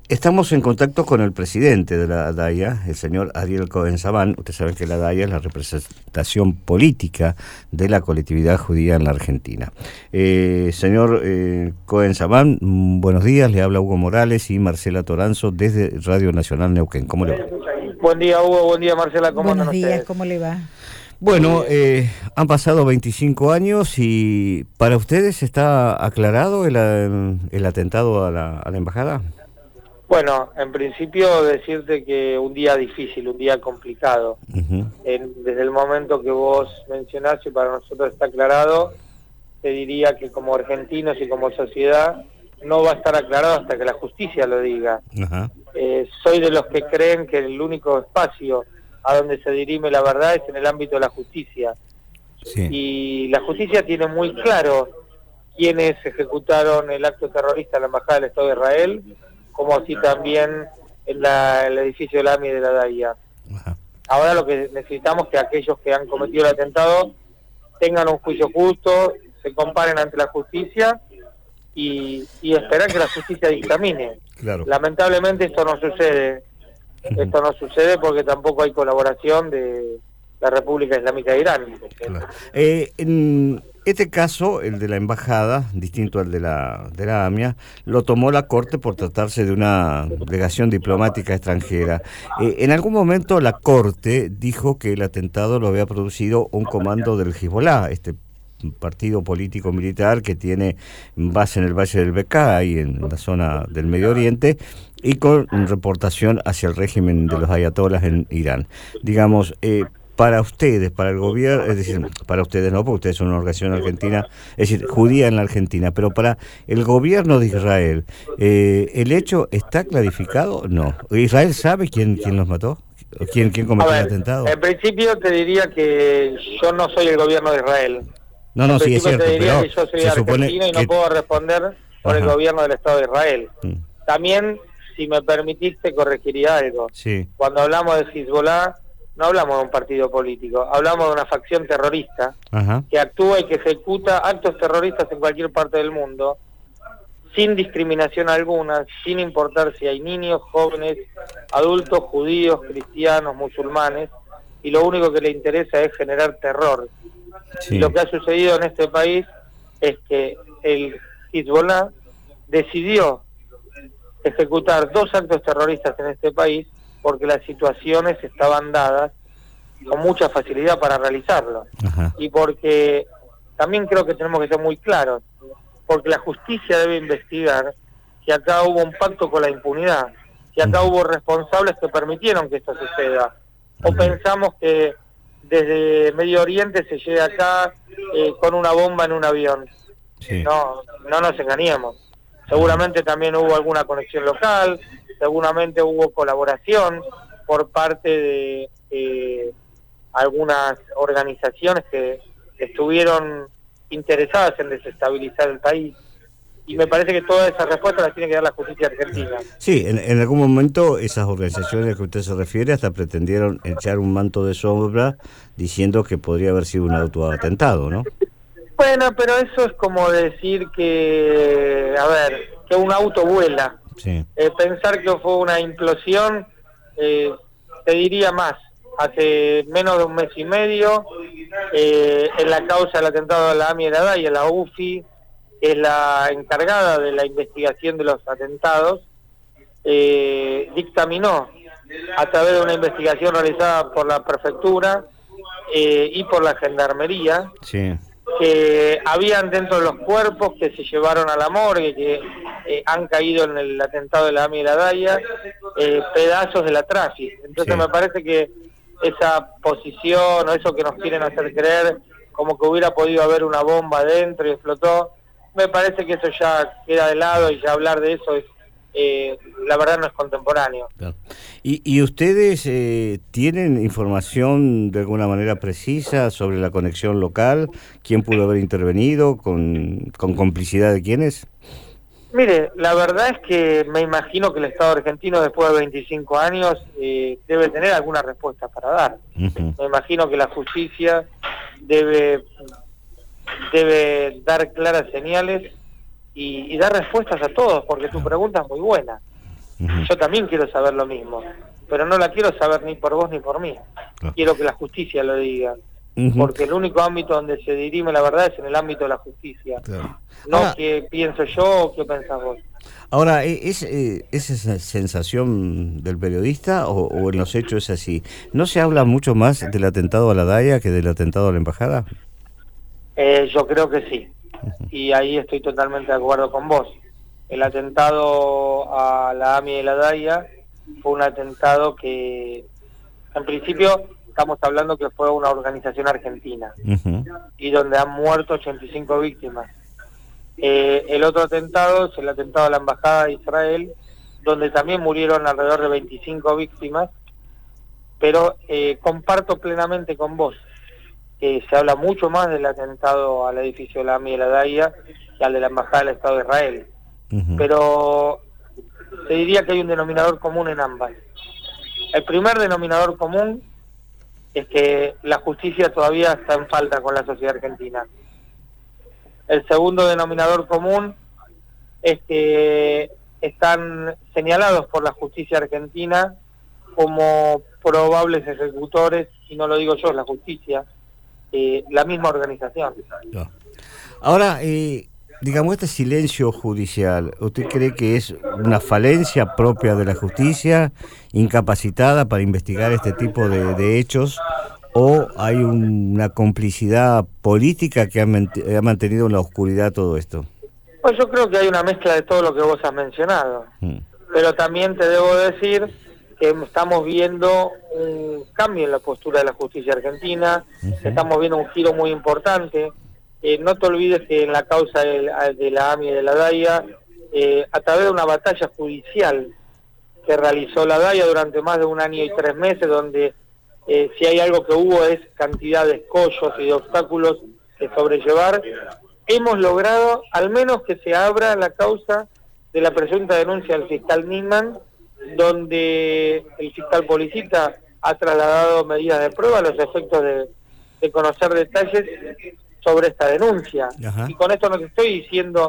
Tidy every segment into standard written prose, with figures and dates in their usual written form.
Estamos en contacto con el presidente de la ADAIA, el señor Ariel Cohen-Sabán. Usted sabe que la ADAIA es la representación política de la colectividad judía en la Argentina. Señor Cohen-Sabán, buenos días. Le habla Hugo Morales y Marcela Toranzo desde Radio Nacional Neuquén. ¿Cómo le va? Buen día, Hugo. Buen día, Marcela. ¿Cómo andan ustedes? Buenos días, ¿cómo le va? Bueno, han pasado 25 años y ¿para ustedes está aclarado el atentado a la embajada? Bueno, en principio decirte que un día difícil, un día complicado. Desde el momento que vos mencionaste, para nosotros está aclarado, te diría que como argentinos y como sociedad no va a estar aclarado hasta que la justicia lo diga. Soy de los que creen que el único espacio a donde se dirime la verdad es en el ámbito de la justicia. Sí. Y la justicia tiene muy claro quiénes ejecutaron el acto terrorista en la Embajada del Estado de Israel, como así también en el edificio del AMI de la DAIA. Ahora lo que necesitamos es que aquellos que han cometido el atentado tengan un juicio justo, se comparen ante la justicia y esperar que la justicia dictamine. Claro. Lamentablemente esto no sucede. Esto no sucede porque tampoco hay colaboración de la República Islámica de Irán. Claro. En este caso, el de la embajada, distinto al de la AMIA, lo tomó la Corte por tratarse de una delegación diplomática extranjera. En algún momento la Corte dijo que el atentado lo había producido un comando del Hezbollah, este partido político militar que tiene base en el Valle del Bekaa, ahí en la zona del Medio Oriente, y con reportación hacia el régimen de los ayatolás en Irán. Digamos, para ustedes, para el gobierno, es decir, para ustedes no, porque ustedes son una organización argentina, es decir, judía en la Argentina, pero para el gobierno de Israel, ¿el hecho está clarificado? No. ¿Israel sabe quién los mató? ¿Quién cometió el atentado? En principio te diría que yo no soy el gobierno de Israel. No, sí es cierto, pero que yo soy argentino y no puedo responder por el gobierno del Estado de Israel. También, si me permitiste, corregiría algo. Sí. Cuando hablamos de Hezbollah, no hablamos de un partido político, hablamos de una facción terrorista que actúa y que ejecuta actos terroristas en cualquier parte del mundo, sin discriminación alguna, sin importar si hay niños, jóvenes, adultos, judíos, cristianos, musulmanes, y lo único que le interesa es generar terror. Sí. Y lo que ha sucedido en este país es que el Hezbollah decidió ejecutar 2 actos terroristas en este país porque las situaciones estaban dadas con mucha facilidad para realizarlo. Y porque también creo que tenemos que ser muy claros, porque la justicia debe investigar que acá hubo un pacto con la impunidad, que acá hubo responsables que permitieron que esto suceda. O pensamos que desde Medio Oriente se llega acá con una bomba en un avión. Sí. No nos engañemos. Seguramente también hubo alguna conexión local, seguramente hubo colaboración por parte de algunas organizaciones que estuvieron interesadas en desestabilizar el país. Y me parece que todas esas respuestas las tiene que dar la justicia argentina. Sí, en algún momento esas organizaciones que usted se refiere hasta pretendieron echar un manto de sombra diciendo que podría haber sido un autoatentado, ¿no? Bueno, pero eso es como decir que un auto vuela. Sí. Pensar que fue una implosión, te diría más. Hace menos de un mes y medio, en la causa del atentado de la AMI y la DAIA, la UFI, que es la encargada de la investigación de los atentados, dictaminó a través de una investigación realizada por la prefectura y por la gendarmería, sí, que habían dentro de los cuerpos que se llevaron a la morgue, que han caído en el atentado de la AMI y la DAIA, pedazos de la trafi. Entonces sí, me parece que esa posición o eso que nos quieren hacer creer como que hubiera podido haber una bomba adentro y explotó, me parece que eso ya queda de lado y ya hablar de eso es la verdad no es contemporáneo. Claro. ¿Y ustedes tienen información de alguna manera precisa sobre la conexión local? ¿Quién pudo haber intervenido? ¿Con complicidad de quiénes? Mire, la verdad es que me imagino que el Estado argentino después de 25 años debe tener alguna respuesta para dar. Me imagino que la justicia debe dar claras señales y dar respuestas a todos, porque tu pregunta es muy buena. Yo también quiero saber lo mismo, pero no la quiero saber ni por vos ni por mí. Quiero que la justicia lo diga, porque el único ámbito donde se dirime la verdad es en el ámbito de la justicia. No ahora, qué pienso yo o qué pensás vos. Ahora, ¿es esa sensación del periodista o en los hechos es así? ¿No se habla mucho más del atentado a la DAIA que del atentado a la embajada? Yo creo que sí, y ahí estoy totalmente de acuerdo con vos. El atentado a la AMI de la DAIA fue un atentado que, en principio, estamos hablando que fue una organización argentina, y donde han muerto 85 víctimas. El otro atentado es el atentado a la Embajada de Israel, donde también murieron alrededor de 25 víctimas, pero comparto plenamente con vos que se habla mucho más del atentado al edificio de la AMI de la DAIA que al de la Embajada del Estado de Israel. Pero te diría que hay un denominador común en ambas. El primer denominador común es que la justicia todavía está en falta con la sociedad argentina. El segundo denominador común es que están señalados por la justicia argentina como probables ejecutores, y no lo digo yo, es la justicia, la misma organización. Ahora, digamos, este silencio judicial, ¿usted cree que es una falencia propia de la justicia, incapacitada para investigar este tipo de hechos, o hay una complicidad política que ha mantenido en la oscuridad todo esto? Pues yo creo que hay una mezcla de todo lo que vos has mencionado, pero también te debo decir que estamos viendo un cambio en la postura de la justicia argentina, estamos viendo un giro muy importante. No te olvides que en la causa de la AMI y de la DAIA, a través de una batalla judicial que realizó la DAIA durante más de 1 año y 3 meses, donde si hay algo que hubo es cantidad de escollos y de obstáculos que sobrellevar, hemos logrado al menos que se abra la causa de la presunta denuncia del fiscal Nisman, donde el fiscal Policita ha trasladado medidas de prueba a los efectos de conocer detalles sobre esta denuncia. Y con esto no te estoy diciendo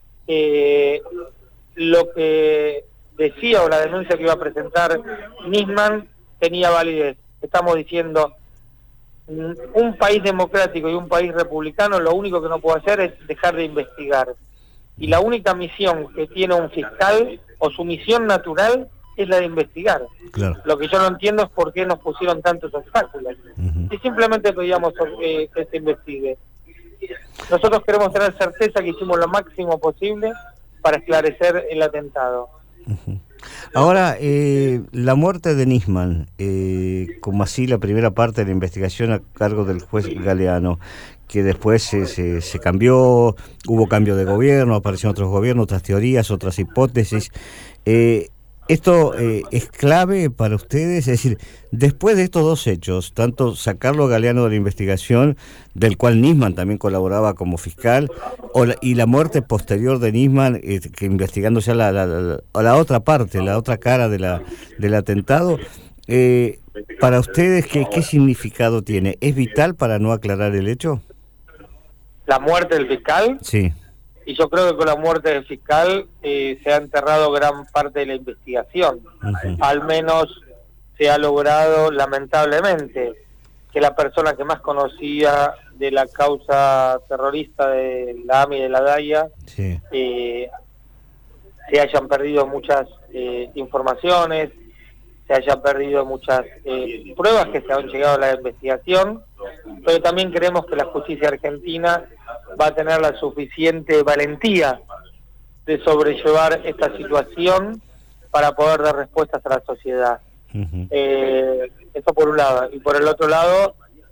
lo que decía o la denuncia que iba a presentar Nisman tenía validez. Estamos diciendo un país democrático y un país republicano lo único que no puede hacer es dejar de investigar. Y la única misión que tiene un fiscal, o su misión natural, es la de investigar. Claro. Lo que yo no entiendo es por qué nos pusieron tantos obstáculos. Y simplemente pedíamos que se investigue. Nosotros queremos tener certeza que hicimos lo máximo posible para esclarecer el atentado. Ahora, la muerte de Nisman, como así la primera parte de la investigación a cargo del juez Galeano, que después se cambió, hubo cambio de gobierno, aparecieron otros gobiernos, otras teorías, otras hipótesis. ¿Esto es clave para ustedes? Es decir, después de estos dos hechos, tanto sacarlo a Galeano de la investigación, del cual Nisman también colaboraba como fiscal, y la muerte posterior de Nisman, que investigando ya la otra parte, la otra cara del atentado, para ustedes, ¿qué significado tiene? ¿Es vital para no aclarar el hecho? ¿La muerte del fiscal? Sí. Y yo creo que con la muerte del fiscal se ha enterrado gran parte de la investigación. Al menos se ha logrado, lamentablemente, que la persona que más conocía de la causa terrorista de la AMI y de la DAIA, se hayan perdido muchas informaciones, se hayan perdido muchas pruebas que se han llegado a la investigación, pero también creemos que la justicia argentina va a tener la suficiente valentía de sobrellevar esta situación para poder dar respuestas a la sociedad. Eso por un lado. Y por el otro lado,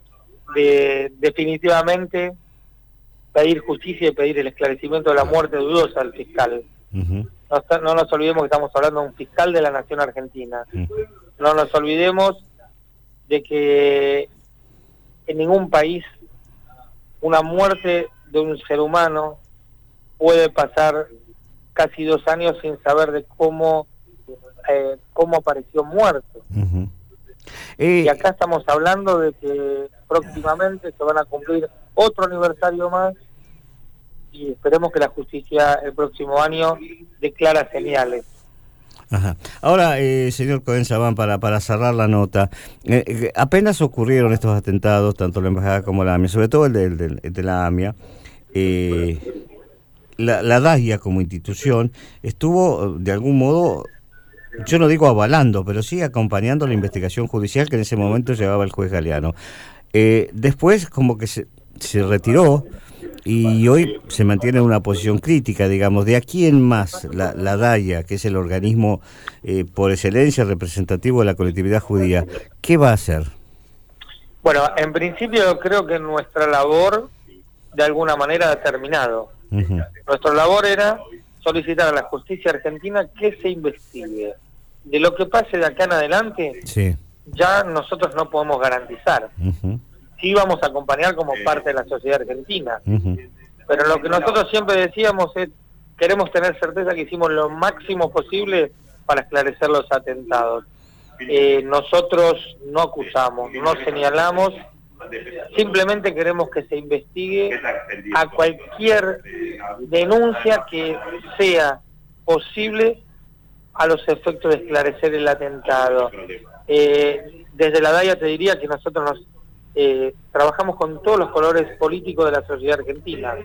definitivamente pedir justicia y pedir el esclarecimiento de la muerte dudosa del fiscal. No nos olvidemos que estamos hablando de un fiscal de la nación argentina. No nos olvidemos de que en ningún país una muerte de un ser humano puede pasar casi 2 años sin saber de cómo apareció muerto. Y acá estamos hablando de que próximamente se van a cumplir otro aniversario más, y esperemos que la justicia el próximo año dé claras señales. Ajá. Ahora, señor Cohen Sabán, para cerrar la nota, apenas ocurrieron estos atentados, tanto la Embajada como la AMIA, sobre todo el de la AMIA, la DAIA como institución estuvo de algún modo, yo no digo avalando, pero sí acompañando la investigación judicial que en ese momento llevaba el juez Galeano. Después como que se retiró y hoy se mantiene en una posición crítica, digamos. De aquí en más, la DAIA, que es el organismo por excelencia representativo de la colectividad judía, ¿qué va a hacer? Bueno, en principio creo que nuestra labor de alguna manera ha terminado. Nuestra labor era solicitar a la justicia argentina que se investigue. De lo que pase de acá en adelante, sí, ya nosotros no podemos garantizar. Sí vamos a acompañar como parte de la sociedad argentina. Pero lo que nosotros siempre decíamos es, queremos tener certeza que hicimos lo máximo posible para esclarecer los atentados. Nosotros no acusamos, no señalamos, simplemente queremos que se investigue a cualquier denuncia que sea posible a los efectos de esclarecer el atentado. Desde la DAIA te diría que nosotros trabajamos con todos los colores políticos de la sociedad argentina.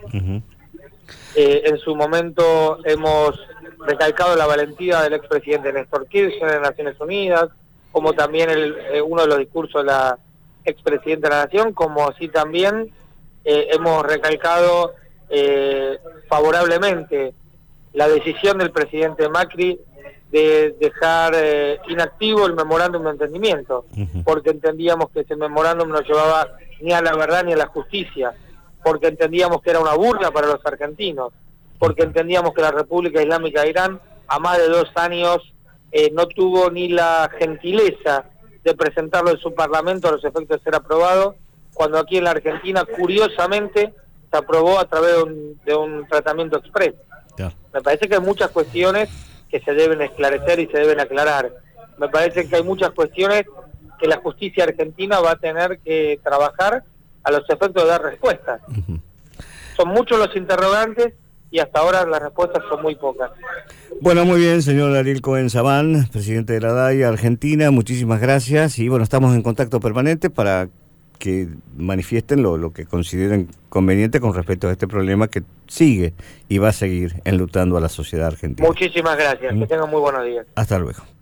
En su momento hemos recalcado la valentía del expresidente Néstor Kirchner en Naciones Unidas, como también uno de los discursos de la expresidenta de la Nación, como así también hemos recalcado favorablemente la decisión del presidente Macri de dejar inactivo el memorándum de entendimiento, porque entendíamos que ese memorándum no llevaba ni a la verdad ni a la justicia, porque entendíamos que era una burla para los argentinos, porque entendíamos que la República Islámica de Irán a más de 2 años no tuvo ni la gentileza de presentarlo en su parlamento a los efectos de ser aprobado, cuando aquí en la Argentina curiosamente se aprobó a través de un tratamiento express. Me parece que hay muchas cuestiones que se deben esclarecer y se deben aclarar. Me parece que hay muchas cuestiones que la justicia argentina va a tener que trabajar a los efectos de dar respuestas. Son muchos los interrogantes y hasta ahora las respuestas son muy pocas. Bueno, muy bien, señor Ariel Cohen Sabán, presidente de la DAIA Argentina, muchísimas gracias y bueno, estamos en contacto permanente para que manifiesten lo que consideren conveniente con respecto a este problema que sigue y va a seguir enlutando a la sociedad argentina. Muchísimas gracias, que tengan muy buenos días. Hasta luego.